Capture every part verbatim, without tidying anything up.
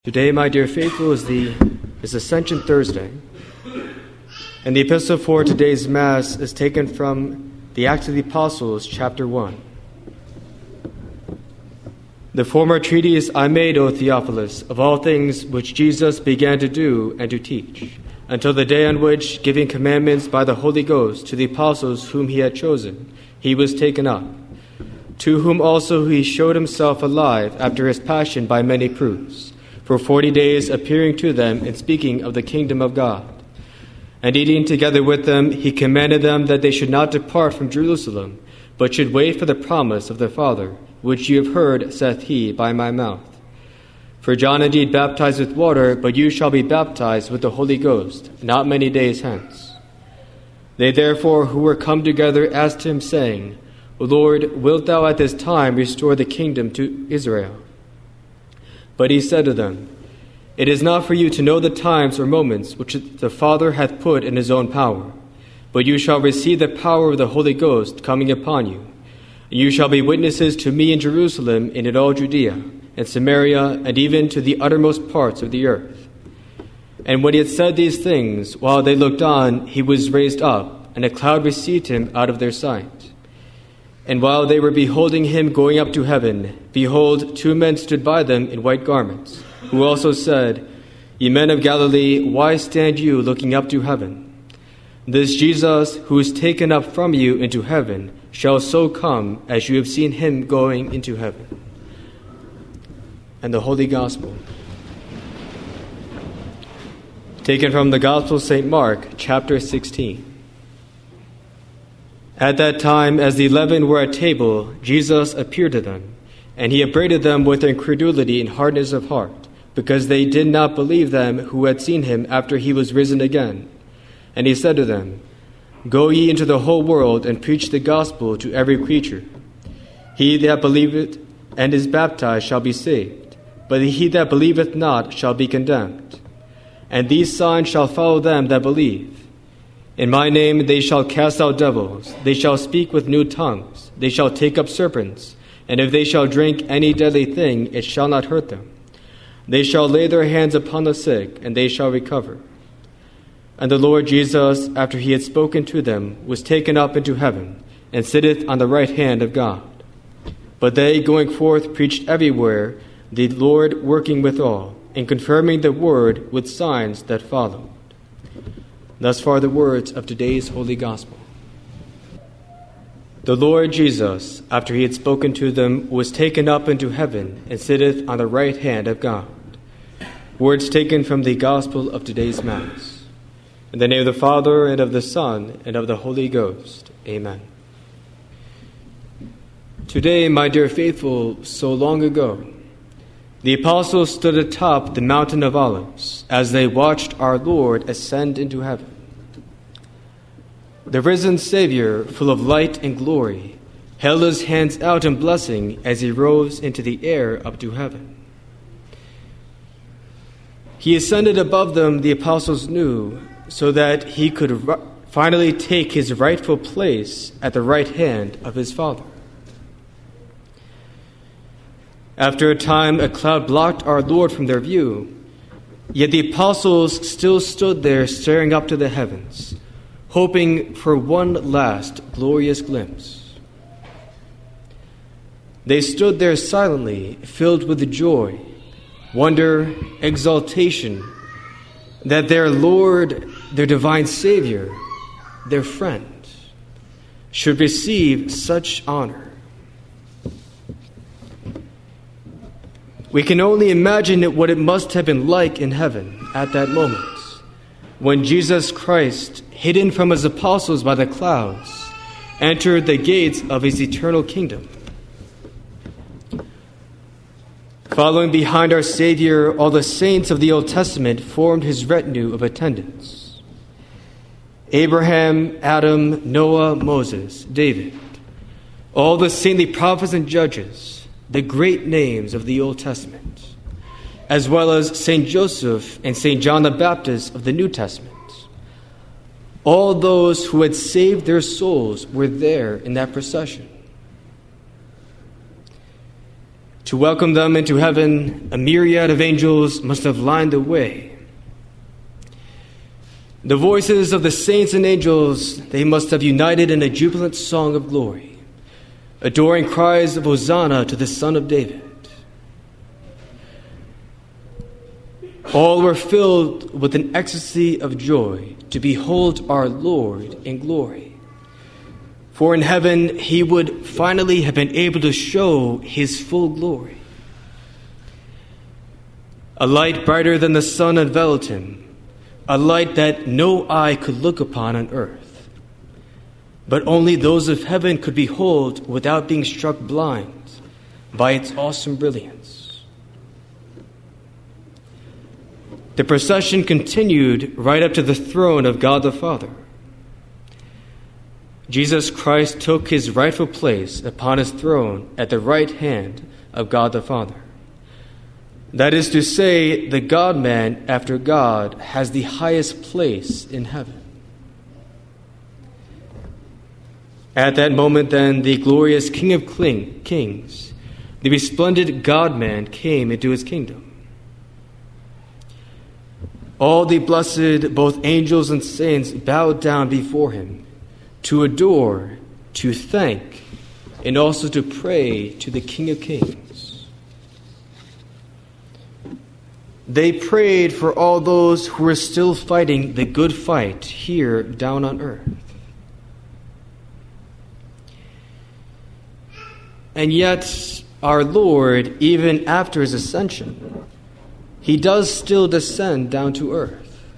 Today, my dear faithful, is the is Ascension Thursday, and the epistle for today's Mass is taken from the Acts of the Apostles, chapter one. The former treatise I made, O Theophilus, of all things which Jesus began to do and to teach, until the day on which, giving commandments by the Holy Ghost to the apostles whom he had chosen, he was taken up, to whom also he showed himself alive after his passion by many proofs, for forty days appearing to them and speaking of the kingdom of God. And eating together with them, he commanded them that they should not depart from Jerusalem, but should wait for the promise of their Father, which you have heard, saith he, by my mouth. For John indeed baptized with water, but you shall be baptized with the Holy Ghost, not many days hence. They therefore who were come together asked him, saying, Lord, wilt thou at this time restore the kingdom to Israel? But he said to them, It is not for you to know the times or moments which the Father hath put in his own power, but you shall receive the power of the Holy Ghost coming upon you. And you shall be witnesses to me in Jerusalem and in all Judea, and Samaria, and even to the uttermost parts of the earth. And when he had said these things, while they looked on, he was raised up, and a cloud received him out of their sight. And while they were beholding him going up to heaven, behold, two men stood by them in white garments, who also said, Ye men of Galilee, why stand you looking up to heaven? This Jesus, who is taken up from you into heaven, shall so come as you have seen him going into heaven. And the Holy Gospel, taken from the Gospel of Saint Mark, chapter sixteen. At that time, as the eleven were at table, Jesus appeared to them, and he upbraided them with incredulity and hardness of heart, because they did not believe them who had seen him after he was risen again. And he said to them, Go ye into the whole world, and preach the gospel to every creature. He that believeth and is baptized shall be saved, but he that believeth not shall be condemned. And these signs shall follow them that believe. In my name they shall cast out devils, they shall speak with new tongues, they shall take up serpents, and if they shall drink any deadly thing, it shall not hurt them. They shall lay their hands upon the sick, and they shall recover. And the Lord Jesus, after he had spoken to them, was taken up into heaven, and sitteth on the right hand of God. But they, going forth, preached everywhere, the Lord working withal, and confirming the word with signs that followed. Thus far the words of today's Holy Gospel. The Lord Jesus, after he had spoken to them, was taken up into heaven and sitteth on the right hand of God. Words taken from the Gospel of today's Mass. In the name of the Father, and of the Son, and of the Holy Ghost. Amen. Today, my dear faithful, so long ago, the apostles stood atop the mountain of Olives as they watched our Lord ascend into heaven. The risen Savior, full of light and glory, held his hands out in blessing as he rose into the air up to heaven. He ascended above them, the apostles knew, so that he could r- finally take his rightful place at the right hand of his Father. After a time, a cloud blocked our Lord from their view, yet the apostles still stood there staring up to the heavens, hoping for one last glorious glimpse. They stood there silently, filled with joy, wonder, exultation, that their Lord, their divine Savior, their friend, should receive such honor. We can only imagine what it must have been like in heaven at that moment, when Jesus Christ, hidden from his apostles by the clouds, entered the gates of his eternal kingdom. Following behind our Savior, all the saints of the Old Testament formed his retinue of attendants. Abraham, Adam, Noah, Moses, David, all the saintly prophets and judges, the great names of the Old Testament, as well as Saint Joseph and Saint John the Baptist of the New Testament. All those who had saved their souls were there in that procession. To welcome them into heaven, a myriad of angels must have lined the way. The voices of the saints and angels, they must have united in a jubilant song of glory, adoring cries of Hosanna to the Son of David. All were filled with an ecstasy of joy to behold our Lord in glory. For in heaven he would finally have been able to show his full glory. A light brighter than the sun enveloped him, a light that no eye could look upon on earth, but only those of heaven could behold without being struck blind by its awesome brilliance. The procession continued right up to the throne of God the Father. Jesus Christ took his rightful place upon his throne at the right hand of God the Father. That is to say, the God-man after God has the highest place in heaven. At that moment, then, the glorious King of Kings, the resplendent God-man, came into his kingdom. All the blessed, both angels and saints, bowed down before him to adore, to thank, and also to pray to the King of Kings. They prayed for all those who were still fighting the good fight here down on earth. And yet, our Lord, even after his ascension, he does still descend down to earth.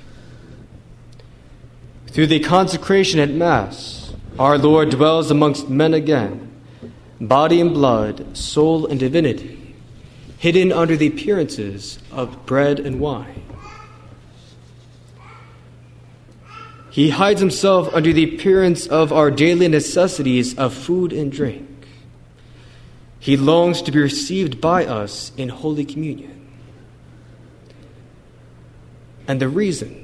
Through the consecration at Mass, our Lord dwells amongst men again, body and blood, soul and divinity, hidden under the appearances of bread and wine. He hides himself under the appearance of our daily necessities of food and drink. He longs to be received by us in Holy Communion. And the reason,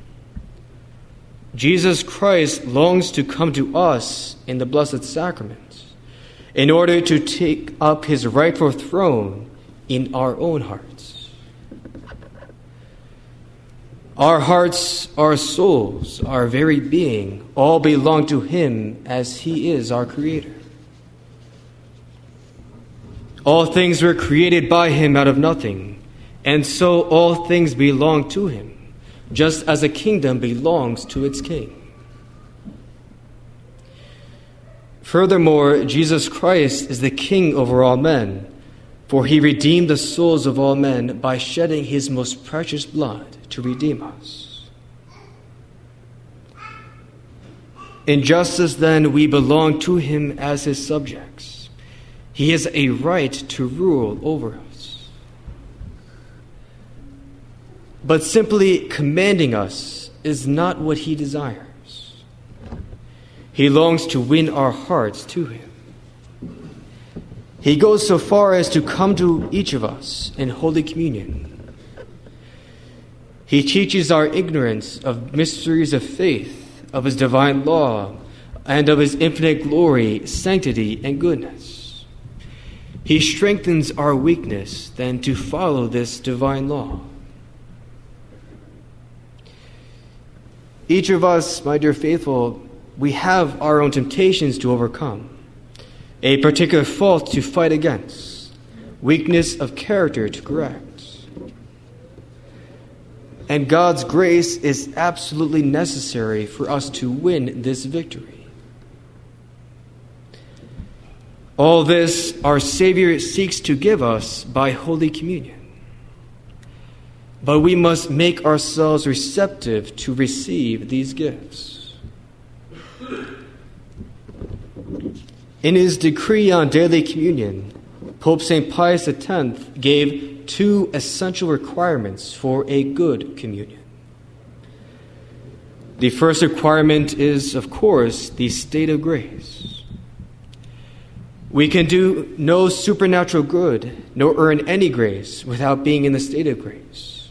Jesus Christ longs to come to us in the Blessed Sacrament in order to take up his rightful throne in our own hearts. Our hearts, our souls, our very being, all belong to him as he is our Creator. All things were created by him out of nothing, and so all things belong to him, just as a kingdom belongs to its king. Furthermore, Jesus Christ is the King over all men, for he redeemed the souls of all men by shedding his most precious blood to redeem us. In justice, then, we belong to him as his subjects. He has a right to rule over us. But simply commanding us is not what he desires. He longs to win our hearts to him. He goes so far as to come to each of us in Holy Communion. He teaches our ignorance of mysteries of faith, of his divine law, and of his infinite glory, sanctity, and goodness. He strengthens our weakness then to follow this divine law. Each of us, my dear faithful, we have our own temptations to overcome, a particular fault to fight against, weakness of character to correct. And God's grace is absolutely necessary for us to win this victory. All this our Savior seeks to give us by Holy Communion. But we must make ourselves receptive to receive these gifts. In his decree on daily communion, Pope Saint Pius the tenth gave two essential requirements for a good communion. The first requirement is, of course, the state of grace. We can do no supernatural good, nor earn any grace without being in the state of grace.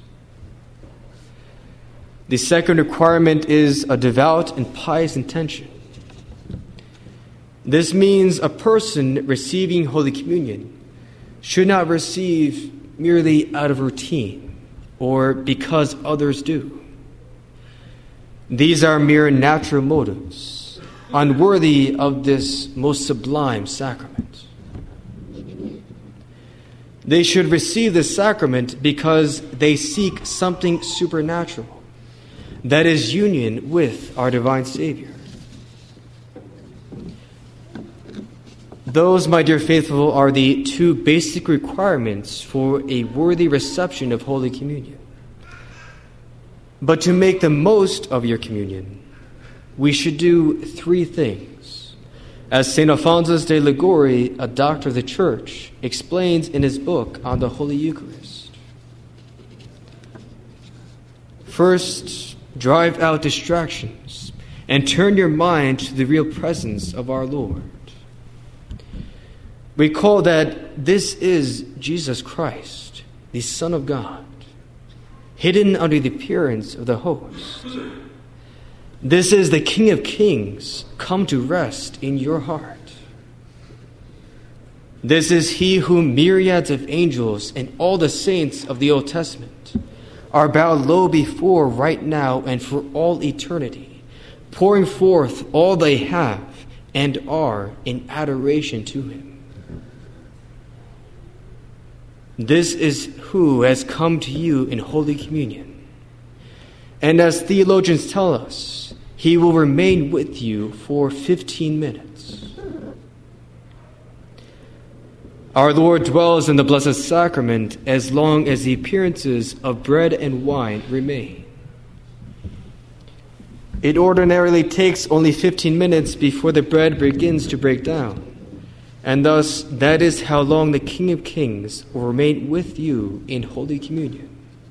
The second requirement is a devout and pious intention. This means a person receiving Holy Communion should not receive merely out of routine or because others do. These are mere natural motives, unworthy of this most sublime sacrament. They should receive the sacrament because they seek something supernatural, that is union with our divine Savior. Those, my dear faithful, are the two basic requirements for a worthy reception of Holy Communion. But to make the most of your communion, we should do three things, as Saint Alphonsus de Liguori, a doctor of the Church, explains in his book on the Holy Eucharist. First, drive out distractions and turn your mind to the real presence of our Lord. Recall that this is Jesus Christ, the Son of God, hidden under the appearance of the host. This is the King of Kings, come to rest in your heart. This is he whom myriads of angels and all the saints of the Old Testament are bowed low before right now and for all eternity, pouring forth all they have and are in adoration to him. This is who has come to you in Holy Communion. And as theologians tell us, he will remain with you for fifteen minutes. Our Lord dwells in the Blessed Sacrament as long as the appearances of bread and wine remain. It ordinarily takes only fifteen minutes before the bread begins to break down. And thus, that is how long the King of Kings will remain with you in Holy Communion.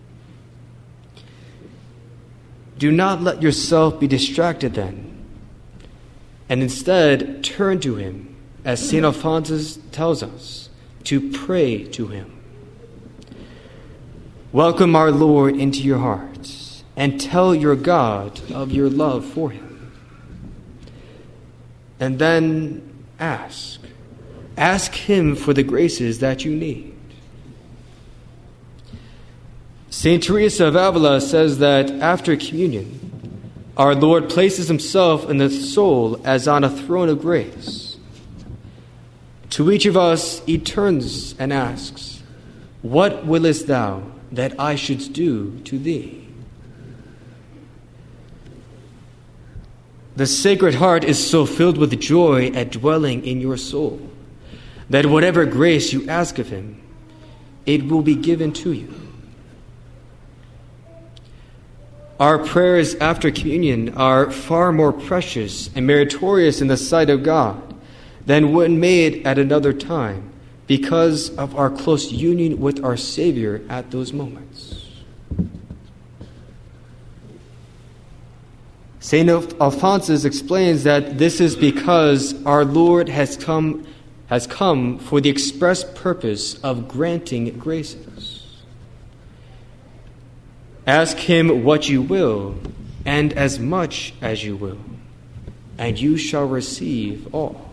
Do not let yourself be distracted then, and instead turn to him, as Saint Alphonsus tells us, to pray to him. Welcome our Lord into your hearts, and tell your God of your love for him. And then ask. Ask him for the graces that you need. Saint Teresa of Avila says that after communion, our Lord places himself in the soul as on a throne of grace. To each of us he turns and asks, "What willest thou that I should do to thee?" The Sacred Heart is so filled with joy at dwelling in your soul that whatever grace you ask of him, it will be given to you. Our prayers after communion are far more precious and meritorious in the sight of God than when made at another time, because of our close union with our Savior at those moments. Saint Alphonsus explains that this is because our Lord has come has come for the express purpose of granting graces. Ask him what you will, and as much as you will, and you shall receive all.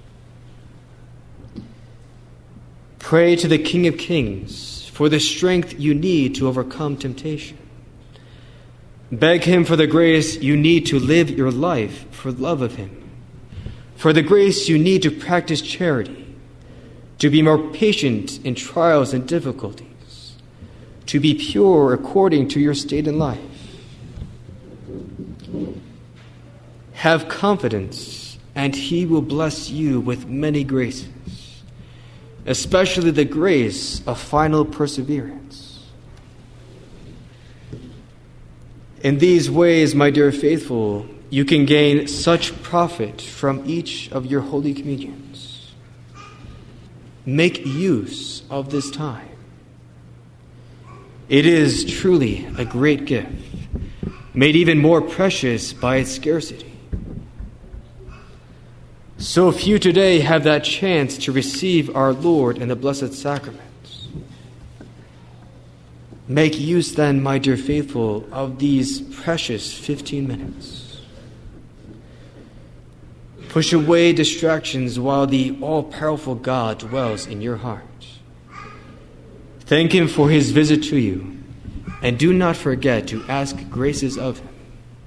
Pray to the King of Kings for the strength you need to overcome temptation. Beg him for the grace you need to live your life for love of him, for the grace you need to practice charity, to be more patient in trials and difficulties, to be pure according to your state in life. Have confidence, and he will bless you with many graces, especially the grace of final perseverance. In these ways, my dear faithful, you can gain such profit from each of your Holy Communions. Make use of this time. It is truly a great gift, made even more precious by its scarcity. So few today have that chance to receive our Lord in the Blessed Sacraments. Make use then, my dear faithful, of these precious fifteen minutes. Push away distractions while the all-powerful God dwells in your heart. Thank him for his visit to you, and do not forget to ask graces of him.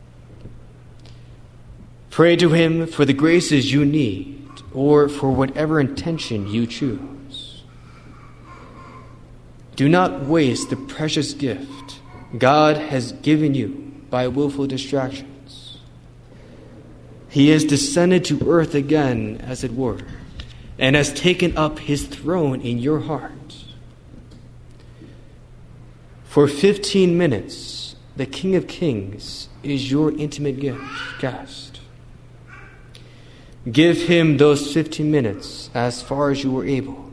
Pray to him for the graces you need, or for whatever intention you choose. Do not waste the precious gift God has given you by willful distractions. He has descended to earth again, as it were, and has taken up his throne in your heart. For fifteen minutes, the King of Kings is your intimate guest. Give him those fifteen minutes as far as you are able.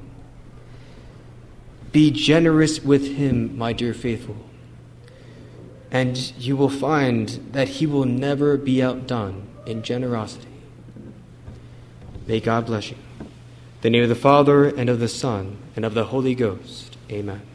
Be generous with him, my dear faithful, and you will find that he will never be outdone in generosity. May God bless you. In the name of the Father, and of the Son, and of the Holy Ghost. Amen.